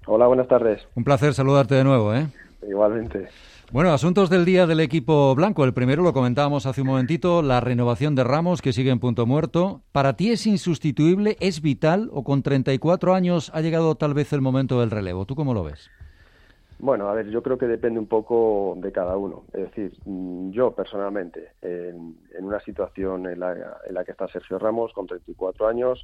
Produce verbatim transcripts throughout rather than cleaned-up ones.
Hola, buenas tardes. Un placer saludarte de nuevo, ¿eh? Igualmente. Bueno, asuntos del día del equipo blanco. El primero lo comentábamos hace un momentito, la renovación de Ramos, que sigue en punto muerto. ¿Para ti es insustituible, es vital o con treinta y cuatro años ha llegado tal vez el momento del relevo? ¿Tú cómo lo ves? Bueno, a ver, yo creo que depende un poco de cada uno. Es decir, yo personalmente, en, en una situación en la, en la que está Sergio Ramos, con treinta y cuatro años,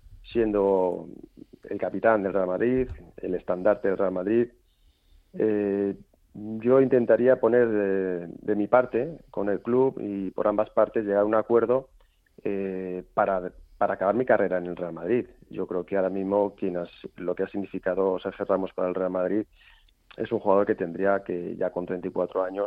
siendo el capitán del Real Madrid, el estandarte del Real Madrid, eh, yo intentaría poner de, de mi parte con el club y por ambas partes llegar a un acuerdo eh, para, para acabar mi carrera en el Real Madrid. Yo creo que ahora mismo quien has, lo que ha significado Sergio Ramos para el Real Madrid es un jugador que tendría que ya con treinta y cuatro años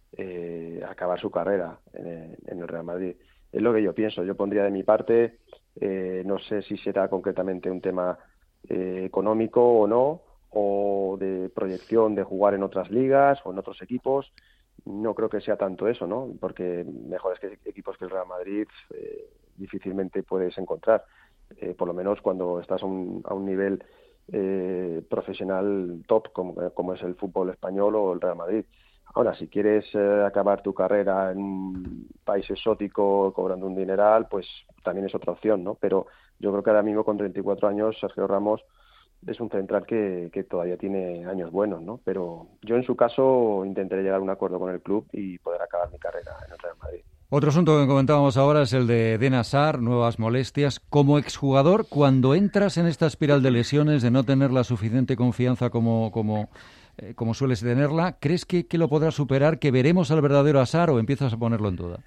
eh, acabar su carrera en, en el Real Madrid. Es lo que yo pienso. Yo pondría de mi parte, eh, no sé si será concretamente un tema eh, económico o no, o de proyección de jugar en otras ligas o en otros equipos. No creo que sea tanto eso, ¿no? Porque mejores que equipos que el Real Madrid eh, difícilmente puedes encontrar, eh, por lo menos cuando estás a un, a un nivel eh, profesional top como, como es el fútbol español o el Real Madrid. Ahora, si quieres eh, acabar tu carrera en un país exótico cobrando un dineral, pues también es otra opción, ¿no? Pero yo creo que ahora mismo con treinta y cuatro años Sergio Ramos es un central que, que todavía tiene años buenos, ¿no? Pero yo en su caso intentaré llegar a un acuerdo con el club y poder acabar mi carrera en el Real Madrid. Otro asunto que comentábamos ahora es el de Eden Hazard, nuevas molestias. Como exjugador, cuando entras en esta espiral de lesiones, de no tener la suficiente confianza como, como, eh, como sueles tenerla, ¿crees que, que lo podrás superar, que veremos al verdadero Hazard o empiezas a ponerlo en duda?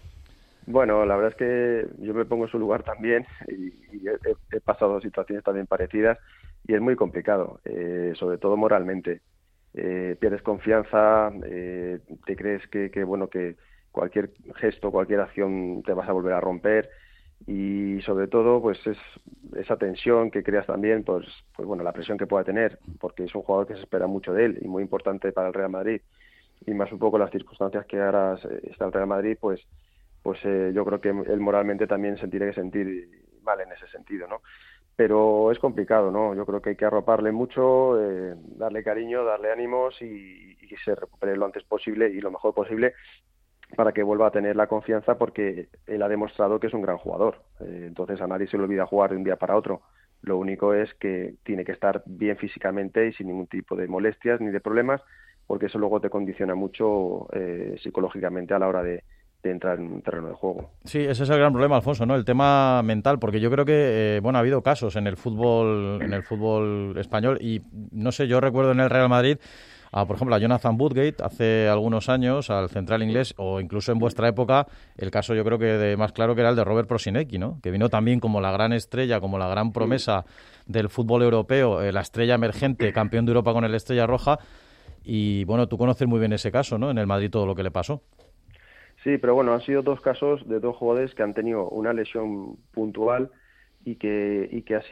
Bueno, la verdad es que yo me pongo en su lugar también y, y he, he pasado situaciones también parecidas y es muy complicado, eh, sobre todo moralmente. Eh, pierdes confianza, eh, te crees que, que bueno que cualquier gesto, cualquier acción te vas a volver a romper y sobre todo pues es esa tensión que creas también, pues, pues bueno, la presión que pueda tener, porque es un jugador que se espera mucho de él y muy importante para el Real Madrid y más un poco las circunstancias que ahora está el Real Madrid, pues pues eh, yo creo que él moralmente también se tiene que sentir mal en ese sentido, ¿no? Pero es complicado, ¿no? Yo creo que hay que arroparle mucho, eh, darle cariño, darle ánimos y, y que se recupere lo antes posible y lo mejor posible para que vuelva a tener la confianza, porque él ha demostrado que es un gran jugador. Eh, entonces a nadie se le olvida jugar de un día para otro. Lo único es que tiene que estar bien físicamente y sin ningún tipo de molestias ni de problemas, porque eso luego te condiciona mucho eh, psicológicamente a la hora de de entrar en un terreno de juego. Sí, ese es el gran problema, Alfonso, ¿no? El tema mental, porque yo creo que, eh, bueno, ha habido casos en el fútbol, en el fútbol español y, no sé, yo recuerdo en el Real Madrid, a, por ejemplo, a Jonathan Woodgate hace algunos años, al central inglés, o incluso en vuestra época, el caso yo creo que de, más claro que era el de Robert Prosinecki, ¿no? Que vino también como la gran estrella, como la gran promesa del fútbol europeo, eh, la estrella emergente, campeón de Europa con el Estrella Roja, y, bueno, tú conoces muy bien ese caso, ¿no? En el Madrid todo lo que le pasó. Sí, pero bueno, han sido dos casos de dos jugadores que han tenido una lesión puntual y que y que ha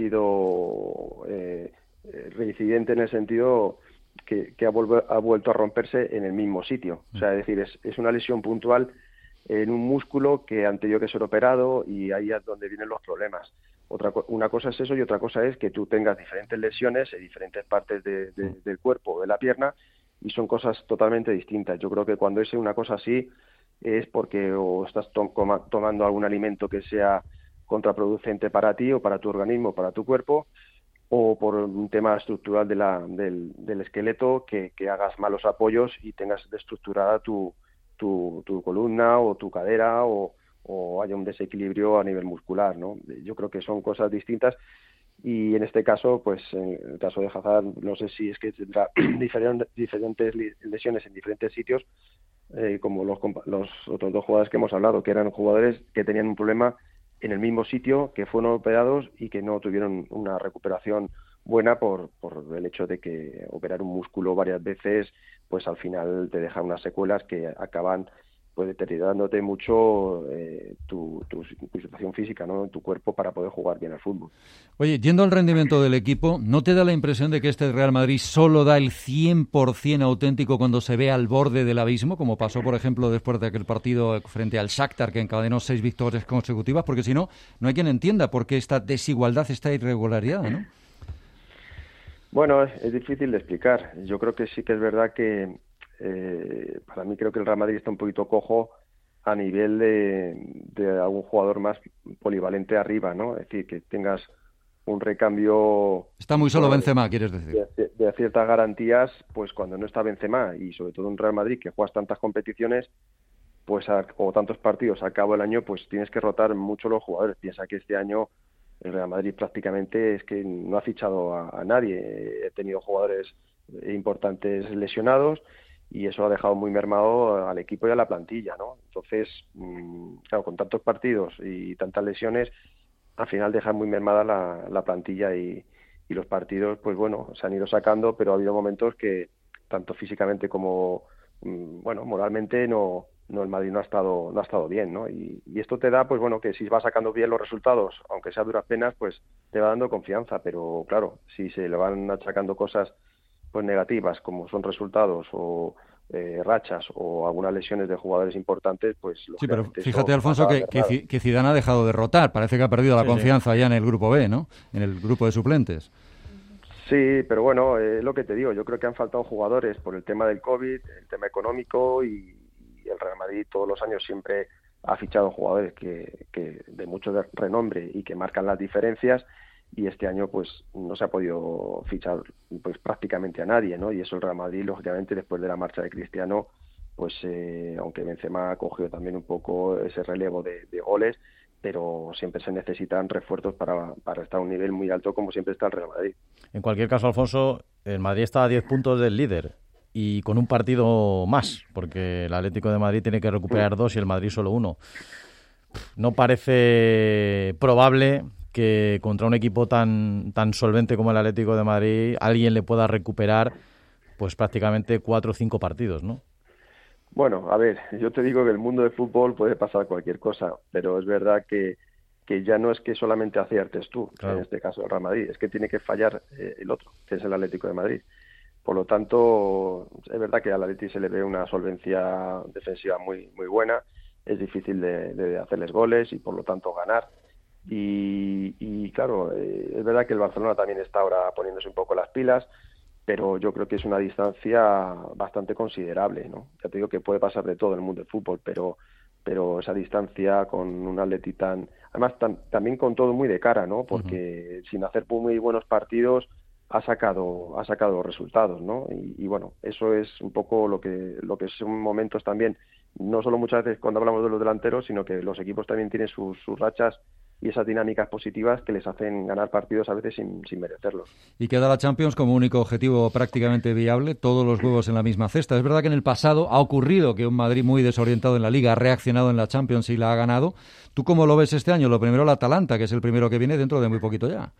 sido eh, reincidente en el sentido que, que ha, vuelve, ha vuelto a romperse en el mismo sitio. O sea, es decir, es, es una lesión puntual en un músculo que han tenido que ser operado y ahí es donde vienen los problemas. Otra una cosa es eso y otra cosa es que tú tengas diferentes lesiones en diferentes partes de, de, del cuerpo o de la pierna y son cosas totalmente distintas. Yo creo que cuando es una cosa así es porque o estás to- tomando algún alimento que sea contraproducente para ti o para tu organismo, para tu cuerpo, o por un tema estructural de la, del, del esqueleto, que, que hagas malos apoyos y tengas destructurada tu, tu, tu columna o tu cadera o, o haya un desequilibrio a nivel muscular, ¿no? Yo creo que son cosas distintas y en este caso, pues en el caso de Hazard, no sé si es que tendrá diferentes, diferentes lesiones en diferentes sitios, Eh, como los, los otros dos jugadores que hemos hablado, que eran jugadores que tenían un problema en el mismo sitio, que fueron operados y que no tuvieron una recuperación buena por, por el hecho de que operar un músculo varias veces, pues al final te deja unas secuelas que acaban pues deteriorándote mucho eh, tu, tu, tu situación física, ¿no? Tu cuerpo para poder jugar bien al fútbol. Oye, yendo al rendimiento del equipo, ¿no te da la impresión de que este Real Madrid solo da el cien por ciento auténtico cuando se ve al borde del abismo, como pasó, por ejemplo, después de aquel partido frente al Shakhtar, que encadenó seis victorias consecutivas? Porque si no, no hay quien entienda por qué esta desigualdad, esta irregularidad, ¿no? Bueno, es, es difícil de explicar. Yo creo que sí que es verdad que eh, para mí creo que el Real Madrid está un poquito cojo a nivel de, de algún jugador más polivalente arriba, ¿no? Es decir, que tengas un recambio, Está muy solo bueno, Benzema, quieres decir. de, de- de ciertas garantías, pues cuando no está Benzema y sobre todo un Real Madrid que juegas tantas competiciones, pues a- o tantos partidos a cabo del año, pues tienes que rotar mucho los jugadores. Piensa que este año el Real Madrid prácticamente es que no ha fichado a, a nadie. He tenido jugadores importantes lesionados y eso ha dejado muy mermado al equipo y a la plantilla, ¿no? Entonces, mmm, claro, con tantos partidos y tantas lesiones, al final deja muy mermada la, la plantilla y, y los partidos, pues bueno, se han ido sacando, pero ha habido momentos que tanto físicamente como, mmm, bueno, moralmente no, no el Madrid no ha estado no ha estado bien, ¿no? Y, y esto te da, pues bueno, que si vas sacando bien los resultados, aunque sea a duras penas, pues te va dando confianza, pero claro, si se le van achacando cosas pues negativas, como son resultados o eh, rachas o algunas lesiones de jugadores importantes, pues Sí, pero lógicamente eso fíjate, Alfonso, acaba que, que, mermado. Ci- que Zidane ha dejado de rotar. Parece que ha perdido la Sí, sí. confianza ya en el grupo B, ¿no? En el grupo de suplentes. Sí, pero bueno, es eh, lo que te digo, yo creo que han faltado jugadores por el tema del COVID, el tema económico y, y el Real Madrid todos los años siempre ha fichado jugadores que, que de mucho de renombre y que marcan las diferencias y este año pues no se ha podido fichar pues prácticamente a nadie, ¿no? Y eso el Real Madrid, lógicamente, después de la marcha de Cristiano, pues eh, aunque Benzema ha cogido también un poco ese relevo de, de goles, pero siempre se necesitan refuerzos para, para estar a un nivel muy alto como siempre está el Real Madrid. En cualquier caso, Alfonso, el Madrid está a diez puntos del líder y con un partido más, porque el Atlético de Madrid tiene que recuperar dos y el Madrid solo uno. No parece probable que contra un equipo tan, tan solvente como el Atlético de Madrid alguien le pueda recuperar pues prácticamente cuatro o cinco partidos, ¿no? Bueno, a ver, yo te digo que el mundo del fútbol puede pasar cualquier cosa, pero es verdad que, que ya no es que solamente aciertes tú, Claro. en este caso el Real Madrid, es que tiene que fallar eh, el otro, que es el Atlético de Madrid. Por lo tanto, es verdad que al Atlético se le ve una solvencia defensiva muy muy buena, es difícil de, de hacerles goles y por lo tanto ganar. Y, y claro, eh, es verdad que el Barcelona también está ahora poniéndose un poco las pilas, pero yo creo que es una distancia bastante considerable, ¿no? Ya te digo que puede pasar de todo en el mundo del fútbol, pero pero esa distancia con un Atleti tan, además tan, también con todo muy de cara, ¿no? Porque uh-huh. sin hacer muy buenos partidos ha sacado ha sacado resultados, ¿no? Y, y bueno, eso es un poco lo que lo que son momentos también, no solo muchas veces cuando hablamos de los delanteros, sino que los equipos también tienen sus, sus rachas y esas dinámicas positivas que les hacen ganar partidos a veces sin, sin merecerlos. Y queda la Champions como único objetivo prácticamente viable, todos los huevos en la misma cesta. Es verdad que en el pasado ha ocurrido que un Madrid muy desorientado en la Liga ha reaccionado en la Champions y la ha ganado. ¿Tú cómo lo ves este año? Lo primero el Atalanta, que es el primero que viene dentro de muy poquito ya.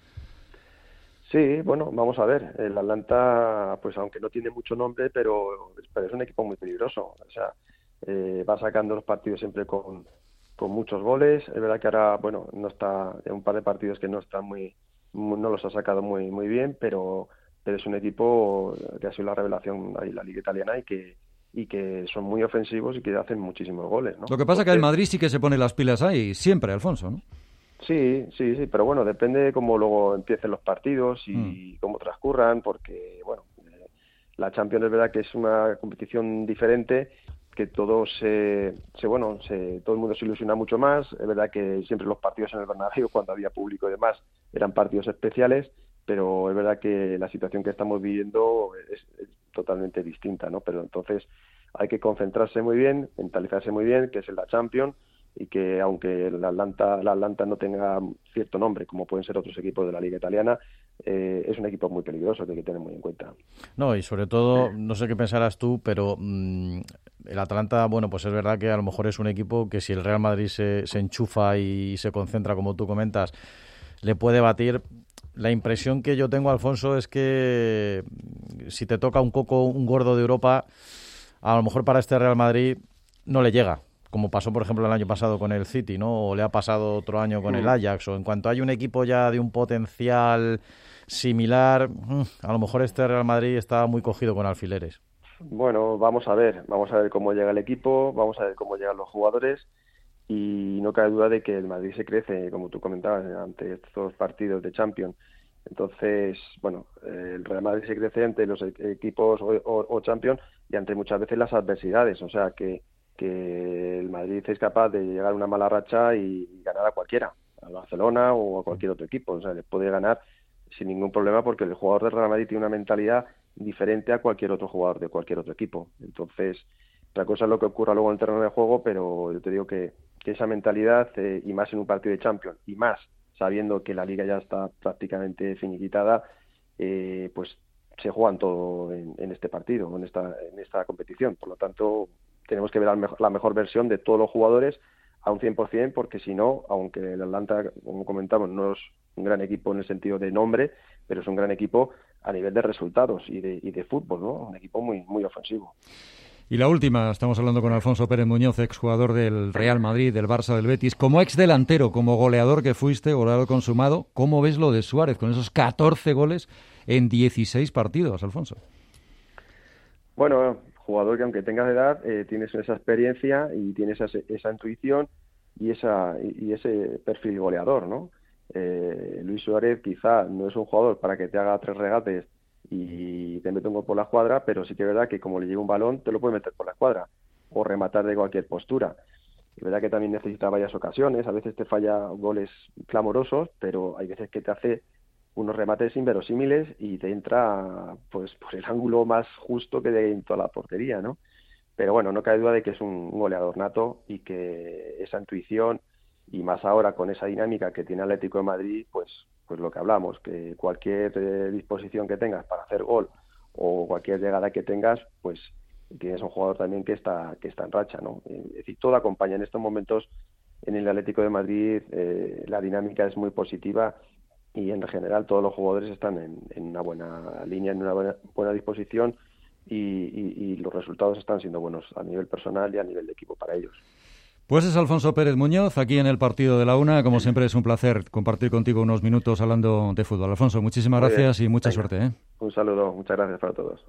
Sí, bueno, vamos a ver. El Atlanta, pues aunque no tiene mucho nombre, pero, pero es un equipo muy peligroso. O sea, eh, va sacando los partidos siempre con, con muchos goles. Es verdad que ahora, bueno, no está, en un par de partidos que no están muy, muy no los ha sacado muy muy bien, pero, pero es un equipo que ha sido la revelación ahí la Liga Italiana y que y que son muy ofensivos y que hacen muchísimos goles, ¿no? Lo que pasa es que el Madrid sí que se pone las pilas ahí, siempre, Alfonso, ¿no? Sí, sí, sí, pero bueno, depende de cómo luego empiecen los partidos y mm. cómo transcurran, porque, bueno, eh, la Champions es verdad que es una competición diferente, que todo se, se bueno, se, todo el mundo se ilusiona mucho más. Es verdad que siempre los partidos en el Bernabéu, cuando había público y demás, eran partidos especiales, pero es verdad que la situación que estamos viviendo es, es totalmente distinta, ¿no? Pero entonces hay que concentrarse muy bien, mentalizarse muy bien, que es la Champions, y que aunque el Atlanta, la Atlanta no tenga cierto nombre, como pueden ser otros equipos de la Liga Italiana, eh, es un equipo muy peligroso que hay que tener muy en cuenta. No, y sobre todo, no sé qué pensarás tú, pero mmm, el Atlanta, bueno, pues es verdad que a lo mejor es un equipo que si el Real Madrid se, se enchufa y se concentra, como tú comentas, le puede batir. La impresión que yo tengo, Alfonso, es que si te toca un coco, un gordo de Europa, a lo mejor para este Real Madrid no le llega, como pasó, por ejemplo, el año pasado con el City, ¿no? O le ha pasado otro año con el Ajax, o en cuanto hay un equipo ya de un potencial similar, a lo mejor este Real Madrid está muy cogido con alfileres. Bueno, vamos a ver, vamos a ver cómo llega el equipo, vamos a ver cómo llegan los jugadores, y no cabe duda de que el Madrid se crece, como tú comentabas, ante estos partidos de Champions. Entonces, bueno, eh, el Real Madrid se crece ante los e- equipos o, o, o Champions y ante muchas veces las adversidades. O sea, que, que el Madrid es capaz de llegar a una mala racha y, y ganar a cualquiera, a Barcelona o a cualquier otro equipo. O sea, le puede ganar sin ningún problema porque el jugador del Real Madrid tiene una mentalidad diferente a cualquier otro jugador de cualquier otro equipo. Entonces, otra cosa es lo que ocurra luego en el terreno de juego, pero yo te digo que, que esa mentalidad, eh, y más en un partido de Champions, y más sabiendo que la liga ya está prácticamente finiquitada, eh, pues se juegan todo en, en este partido, en esta, en esta competición. Por lo tanto, tenemos que ver la mejor, la mejor versión de todos los jugadores a un cien por ciento, porque si no, aunque el Atlanta, como comentamos, no es un gran equipo en el sentido de nombre, pero es un gran equipo a nivel de resultados y de, y de fútbol, ¿no? Un equipo muy, muy ofensivo. Y la última, estamos hablando con Alfonso Pérez Muñoz, exjugador del Real Madrid, del Barça, del Betis. Como ex delantero, como goleador que fuiste, goleador consumado, ¿cómo ves lo de Suárez con esos catorce goles en dieciséis partidos, Alfonso? Bueno, jugador que aunque tengas edad, eh, tienes esa experiencia y tienes esa, esa intuición y esa y, y ese perfil goleador, ¿no? Eh, Luis Suárez quizá no es un jugador para que te haga tres regates y te mete un gol por la escuadra, pero sí que es verdad que como le llega un balón, te lo puede meter por la escuadra o rematar de cualquier postura. Es verdad que también necesita varias ocasiones, a veces te falla goles clamorosos, pero hay veces que te hace unos remates inverosímiles y te entra pues por el ángulo más justo que de en toda la portería, ¿no? Pero bueno, no cabe duda de que es un, un goleador nato y que esa intuición, y más ahora con esa dinámica que tiene Atlético de Madrid, pues pues lo que hablamos, que cualquier eh, disposición que tengas para hacer gol o cualquier llegada que tengas, pues tienes un jugador también que está que está en racha, ¿no? Es decir, todo acompaña en estos momentos en el Atlético de Madrid, eh, la dinámica es muy positiva y en general todos los jugadores están en, en una buena línea, en una buena, buena disposición y, y, y los resultados están siendo buenos a nivel personal y a nivel de equipo para ellos. Pues es Alfonso Pérez Muñoz, aquí en el Partido de la Una. Como siempre es un placer compartir contigo unos minutos hablando de fútbol. Alfonso, muchísimas Muy gracias bien. y mucha Venga. suerte. ¿eh? Un saludo, muchas gracias para todos.